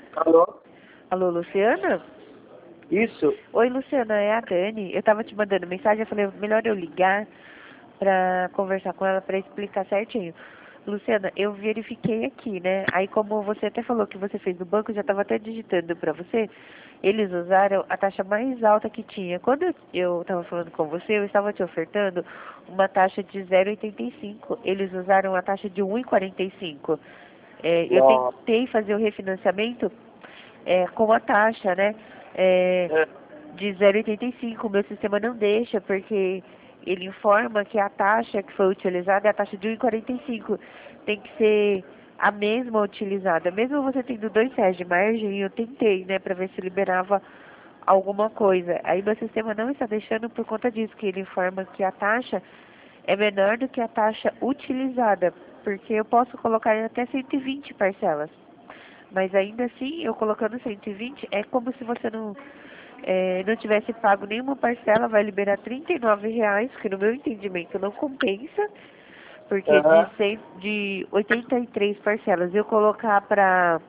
Alô? Alô, Luciana? Isso? Oi, Luciana, é a Dani. Eu tava te mandando mensagem, eu falei, melhor eu ligar pra conversar com ela pra explicar certinho. Luciana, eu verifiquei aqui, né? Aí como você até falou que você fez no banco, eu já tava até digitando pra você, eles usaram a taxa mais alta que tinha. Quando eu tava falando com você, eu estava te ofertando uma taxa de 0,85. Eles usaram a taxa de 1,45. Eu Nossa. tentei fazer o refinanciamento com a taxa, né? É, É. de 0,85. O meu sistema não deixa, porque ele informa que a taxa que foi utilizada é a taxa de 1,45. Tem que ser a mesma utilizada. Mesmo você tendo R$ 2 de margem, eu tentei, né, para ver se liberava alguma coisa. Aí meu sistema não está deixando por conta disso, que ele informa que a taxa é menor do que a taxa utilizada, porque eu posso colocar em até 120 parcelas. Mas ainda assim, eu colocando 120, é como se você não tivesse pago nenhuma parcela, vai liberar R$ 39, que no meu entendimento não compensa, porque Aham. de 83 parcelas eu colocar para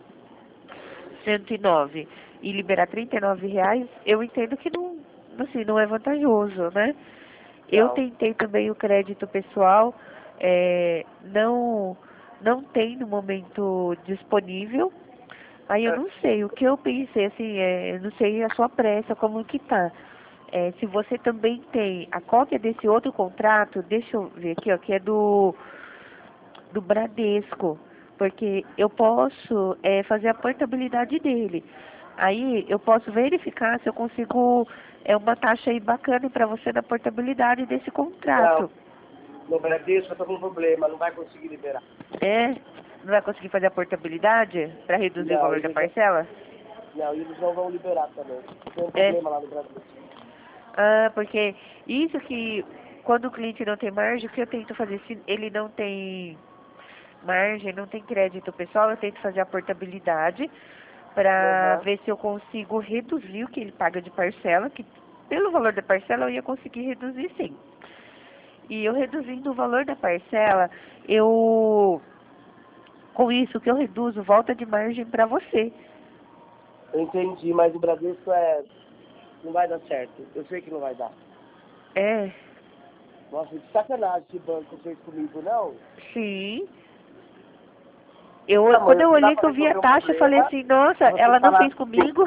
109 e liberar R$ 39, eu entendo que não, assim, não é vantajoso, né? Eu Não. tentei também o crédito pessoal, não tem no momento disponível. Aí eu É. não sei, o que eu pensei, assim, eu não sei a sua pressa, como que tá. Se você também tem a cópia desse outro contrato, deixa eu ver aqui, ó, que é do Bradesco, porque eu posso fazer a portabilidade dele. Aí eu posso verificar se eu consigo uma taxa aí bacana para você na portabilidade desse Não. contrato. No Bradesco eu tô com um problema, não vai conseguir liberar. É? Não vai conseguir fazer a portabilidade para reduzir o Não, valor da eles não, parcela? não, eles não vão liberar também. Tem um É. problema lá no Bradesco. Ah, porque isso que quando o cliente não tem margem, o que eu tento fazer? Se ele não tem margem, não tem crédito pessoal, eu tento fazer a portabilidade para Aham. ver se eu consigo reduzir o que ele paga de parcela, que pelo valor da parcela eu ia conseguir reduzir sim. E eu reduzindo o valor da parcela, com isso que eu reduzo, volta de margem para você. Eu entendi, mas o Bradesco não vai dar certo. Eu sei que não vai dar. É, Nossa, de sacanagem esse banco fez comigo, não? sim. Quando Amor, eu não dá olhei que pra eu vi a resolver um taxa, eu falei problema assim, nossa, e você ela não falar. fez comigo.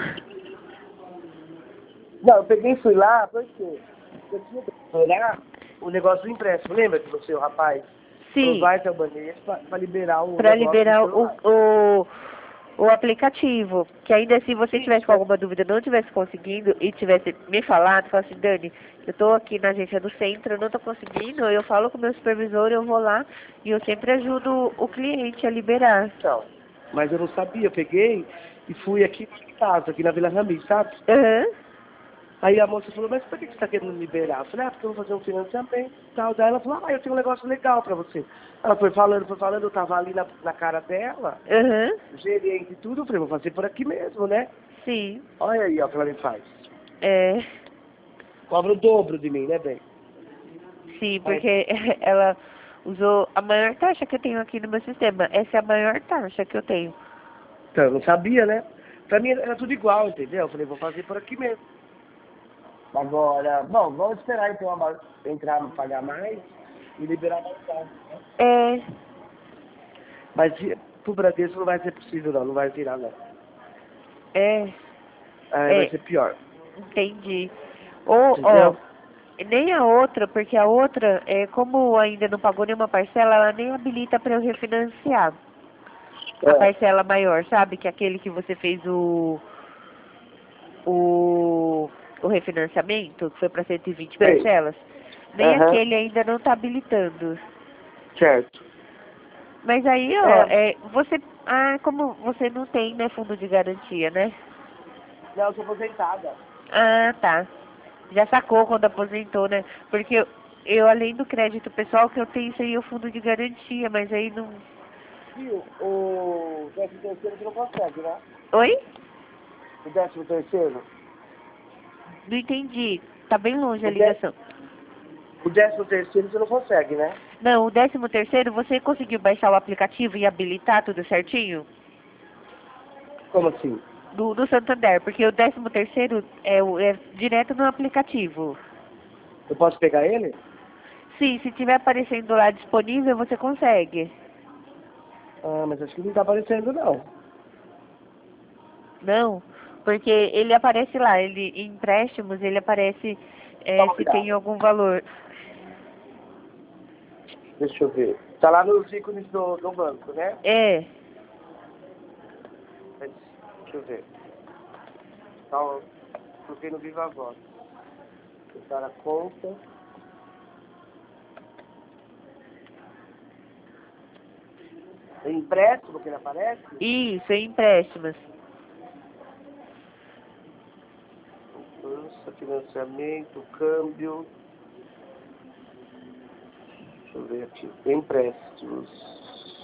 Não, eu peguei e fui lá, por quê? Eu tinha que olhar o negócio do empréstimo. Lembra que você, o rapaz, falou, Sim, vai até o banheiro pra liberar o para negócio do liberar celular. o aplicativo. Que ainda se você Sim, tivesse com alguma dúvida, não tivesse conseguindo e tivesse me falado, falasse assim, Dani, eu tô aqui na agência do centro, eu não tô conseguindo, eu falo com o meu supervisor, eu vou lá e eu sempre ajudo o cliente a liberar. então. Mas eu não sabia, eu peguei e fui aqui em casa, aqui na Vila Rami, sabe? Aham. Aí a moça falou, mas por que você está querendo liberar? Eu falei, porque eu vou fazer um financiamento e tal. Daí ela falou, eu tenho um negócio legal pra você. Ela foi falando, eu tava ali na cara dela, Aham. o gerente e tudo, eu falei, vou fazer por aqui mesmo, né? Sim. Olha aí, ó, o que ela me faz. É. Cobra o dobro de mim, né, bem? Sim, Aí, porque ela usou a maior taxa que eu tenho aqui no meu sistema. Essa é a maior taxa que eu tenho. então, eu não sabia, né? Pra mim era tudo igual, entendeu? Eu falei, vou fazer por aqui mesmo. Agora, bom, vamos esperar então entrar, pagar mais e liberar mais tarde. É, Mas pro Bradesco não vai ser possível, não. Não vai virar, não. é, Aí vai é, ser pior. entendi. Ou, ó, Entendeu? nem a outra, porque a outra, como ainda não pagou nenhuma parcela, ela nem habilita para eu refinanciar a É. parcela maior, sabe? Que é aquele que você fez o, o refinanciamento, que foi para 120 Sei. parcelas. Nem Aham. aquele ainda não tá habilitando. Certo. Mas aí, ó, É. como você não tem, né, fundo de garantia, né? Não, eu sou aposentada. Ah, tá. Já sacou quando aposentou, né? Porque além do crédito pessoal, que eu tenho seria o fundo de garantia, mas aí não... Viu? O 13º você não consegue, né? Oi? O 13º. Não entendi. Tá bem longe a O, de... ligação. o 13º você não consegue, né? Não, o 13º, você conseguiu baixar o aplicativo e habilitar tudo certinho? Como assim? Do Santander, porque o 13º é direto no aplicativo. Eu posso pegar ele? Sim, se tiver aparecendo lá disponível, você consegue. Ah, mas acho que não tá aparecendo, não. Não, porque ele aparece lá, ele em empréstimos, ele aparece Toma se tem cuidado. algum valor. Deixa eu ver. Tá lá nos ícones do banco, né? É, Deixa eu ver. Então, coloquei no Viva Voz. Fechar a conta. É empréstimo que ele aparece? isso, em empréstimos. Poupança, financiamento, câmbio. Deixa eu ver aqui. Empréstimos.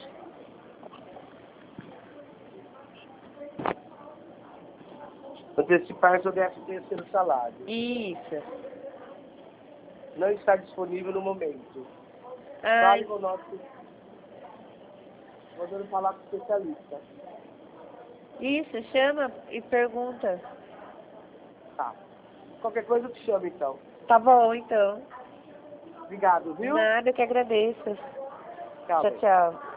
Antecipar seu 13º salário. Isso. Não está disponível no momento. Ai, Fale com o nosso... Mandando falar com o especialista. isso, chama e pergunta. Tá. Qualquer coisa eu te chamo, então. Tá bom, então. Obrigado, viu? Nada, eu que agradeço. Tchau, Tchau, bem. tchau.